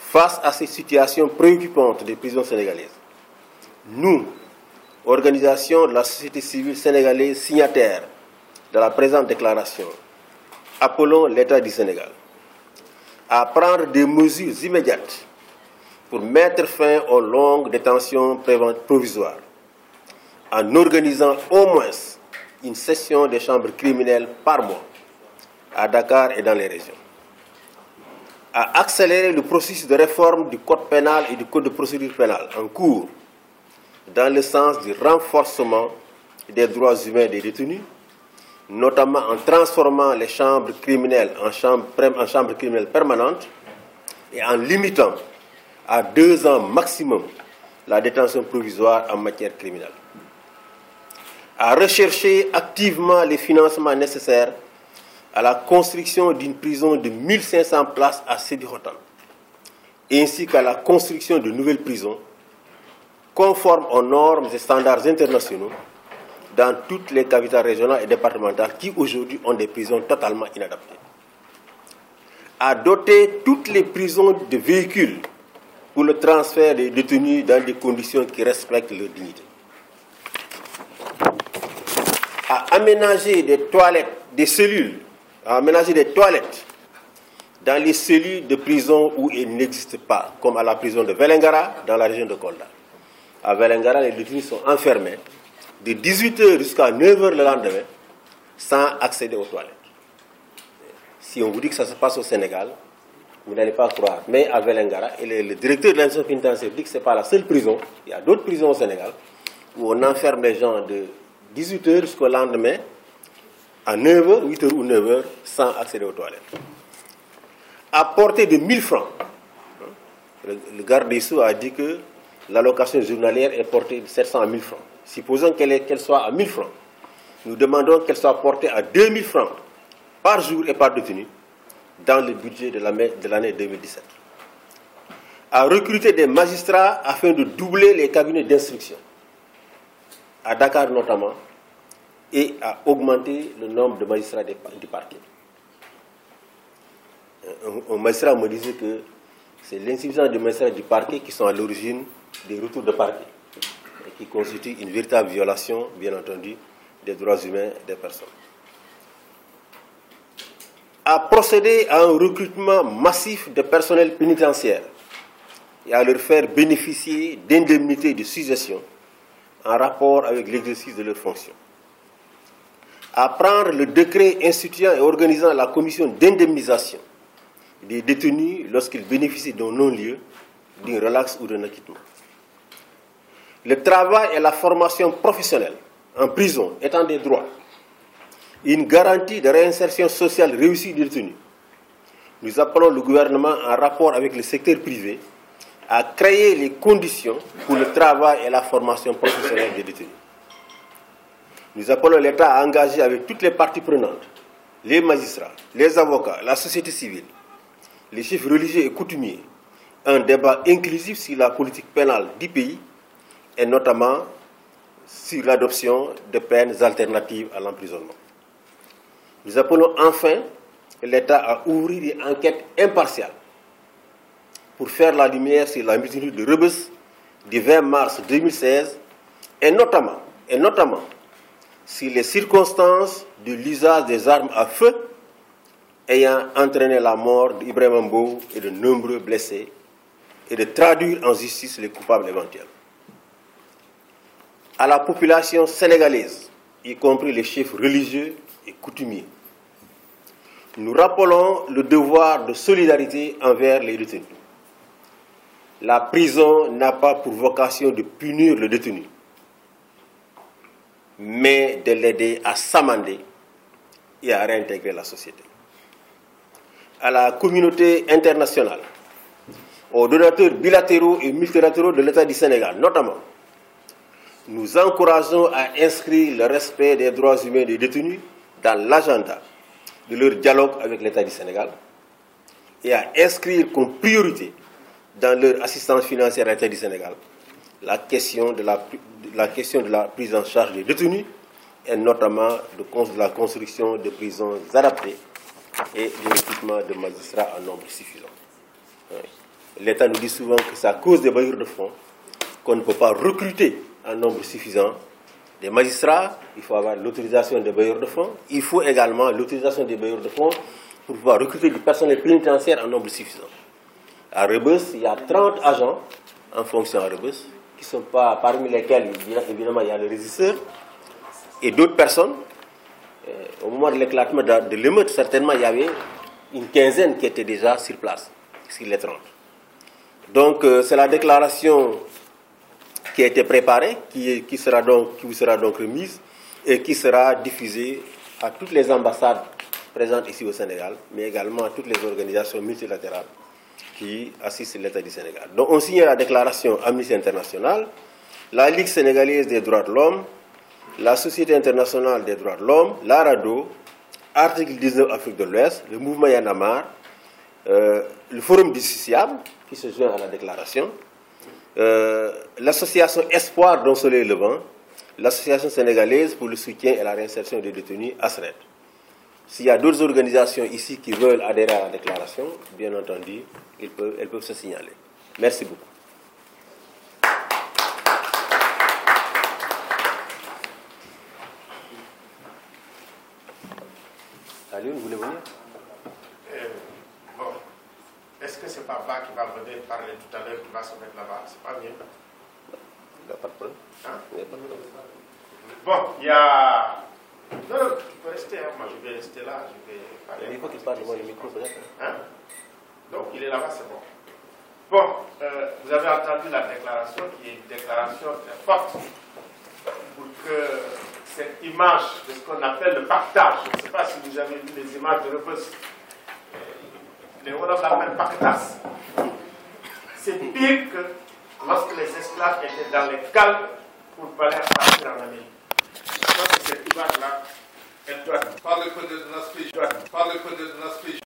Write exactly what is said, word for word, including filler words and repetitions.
Face à ces situations préoccupantes des prisons sénégalaises, nous, organisation de la société civile sénégalaise signataire de la présente déclaration, appelons l'État du Sénégal à prendre des mesures immédiates pour mettre fin aux longues détentions provisoires, en organisant au moins une session des chambres criminelles par mois à Dakar et dans les régions, à accélérer le processus de réforme du Code pénal et du Code de procédure pénale en cours dans le sens du renforcement des droits humains des détenus, notamment en transformant les chambres criminelles en chambres, en chambres criminelles permanentes et en limitant à deux ans maximum la détention provisoire en matière criminelle, à rechercher activement les financements nécessaires à la construction d'une prison de mille cinq cents places à Sidi Khotan, ainsi qu'à la construction de nouvelles prisons conformes aux normes et standards internationaux dans toutes les capitales régionales et départementales qui aujourd'hui ont des prisons totalement inadaptées, à doter toutes les prisons de véhicules pour le transfert des détenus dans des conditions qui respectent leur dignité, à aménager des toilettes, des cellules, à aménager des toilettes dans les cellules de prison où il n'existe pas, comme à la prison de Vélingara dans la région de Kolda. À Vélingara, les détenus sont enfermés de dix-huit heures jusqu'à neuf heures le lendemain sans accéder aux toilettes. Si on vous dit que ça se passe au Sénégal, vous n'allez pas croire. Mais à Vélingara, et le, le directeur de l'administration pénitentiaire dit que ce n'est pas la seule prison. Il y a d'autres prisons au Sénégal où on enferme les gens de dix-huit heures jusqu'au lendemain à neuf heures, huit heures ou neuf heures sans accéder aux toilettes. À portée de mille francs, le, le garde des Sceaux a dit que l'allocation journalière est portée de sept cents à mille francs. Supposons qu'elle qu'elle soit à mille francs. Nous demandons qu'elle soit portée à deux mille francs par jour et par détenu dans le budget de l'année deux mille dix-sept. À recruter des magistrats afin de doubler les cabinets d'instruction, à Dakar notamment, et à augmenter le nombre de magistrats du parquet. Un, un magistrat me disait que c'est l'insuffisance des magistrats du parquet qui sont à l'origine des retours de parquet et qui constituent une véritable violation, bien entendu, des droits humains des personnes. À procéder à un recrutement massif de personnel pénitentiaire et à leur faire bénéficier d'indemnités de suggestion en rapport avec l'exercice de leurs fonctions. À prendre le décret instituant et organisant la commission d'indemnisation des détenus lorsqu'ils bénéficient d'un non-lieu, d'un relax ou d'un acquittement. Le travail et la formation professionnelle en prison étant des droits, une garantie de réinsertion sociale réussie des détenus, nous appelons le gouvernement en rapport avec le secteur privé à créer les conditions pour le travail et la formation professionnelle des détenus. Nous appelons l'État à engager avec toutes les parties prenantes, les magistrats, les avocats, la société civile, les chefs religieux et coutumiers, un débat inclusif sur la politique pénale du pays et notamment sur l'adoption de peines alternatives à l'emprisonnement. Nous appelons enfin l'État à ouvrir une enquête impartiale pour faire la lumière sur la mutinerie de Rebeuss du vingt mars deux mille seize et notamment, et notamment sur les circonstances de l'usage des armes à feu ayant entraîné la mort d'Ibrahima Mbow et de nombreux blessés et de traduire en justice les coupables éventuels. À la population sénégalaise, y compris les chefs religieux et coutumiers, nous rappelons le devoir de solidarité envers les détenus. La prison n'a pas pour vocation de punir le détenu, mais de l'aider à s'amender et à réintégrer la société. À la communauté internationale, aux donateurs bilatéraux et multilatéraux de l'État du Sénégal, notamment, nous encourageons à inscrire le respect des droits humains des détenus dans l'agenda de leur dialogue avec l'État du Sénégal et à inscrire comme priorité dans leur assistance financière à l'État du Sénégal la question de la, la question de la prise en charge des détenus et notamment de, de la construction de prisons adaptées et de l'équipement de magistrats en nombre suffisant. l'État nous dit souvent que c'est à cause des bailleurs de fonds qu'on ne peut pas recruter un nombre suffisant des magistrats. Il faut avoir l'autorisation des bailleurs de fonds. Il faut également l'autorisation des bailleurs de fonds pour pouvoir recruter du personnel pénitentiaire en nombre suffisant. À Rebeuss, il y a trente agents en fonction à Rebeuss, qui ne sont pas, parmi lesquels, évidemment, il y a le régisseur et d'autres personnes. Euh, au moment de l'éclatement de, de l'émeute, certainement, il y avait une quinzaine qui étaient déjà sur place, sur les trente. Donc, euh, c'est la déclaration qui a été préparée, qui, qui, sera donc, qui vous sera donc remise et qui sera diffusée à toutes les ambassades présentes ici au Sénégal, mais également à toutes les organisations multilatérales qui assistent l'État du Sénégal. Donc, on signe la déclaration Amnesty International, la Ligue sénégalaise des droits de l'homme, la Société internationale des droits de l'homme, la RADDHO, article dix-neuf Afrique de l'Ouest, le mouvement Y en a marre, euh, le Forum du justiciable, qui se joint à la déclaration, euh, l'association Espoir d'un soleil levant, l'association sénégalaise pour le soutien et la réinsertion des détenus, ASRED. S'il y a d'autres organisations ici qui veulent adhérer à la déclaration, bien entendu, ils peuvent, elles peuvent se signaler. Merci beaucoup. Aliou, vous voulez venir? euh, Bon, est-ce que c'est pas Ba qui va venir parler tout à l'heure, qui va se mettre là-bas? C'est pas mieux? Il n'y a pas de problème. Hein? Il n'y a pas de problème. Bon, il y a... Non, non, tu peux rester, hein. Moi je vais rester là, je vais parler. Il faut qu'il parle devant le micro, peut-être. Hein? Donc il est là-bas, c'est bon. Bon, euh, vous avez entendu la déclaration, qui est une déclaration très forte pour que cette image de ce qu'on appelle le partage, je ne sais pas si vous avez vu les images de Rebeuss, les Wolofs l'appellent partage. C'est pire que lorsque les esclaves étaient dans les cales pour parler partir en Amérique. Je pense que cette image-là, elle doit. Pas le code de notre pays. Pas le code de notre pays.